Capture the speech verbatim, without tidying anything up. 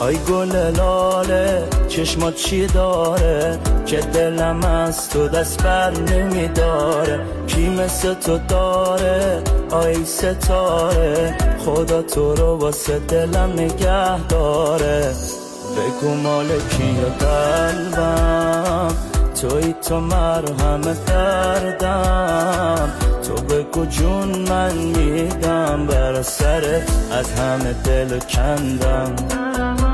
آی گل لاله چشمات چی داره که دلم از تو دست بر نمیداره؟ کی مثل تو داره آی ستاره؟ خدا تو رو واسه دلم نگه داره. بگو مال کیه قلبم، توی تو مرهم دردم. تو بگو جون من میدم بر سرت، از همه دل کندم.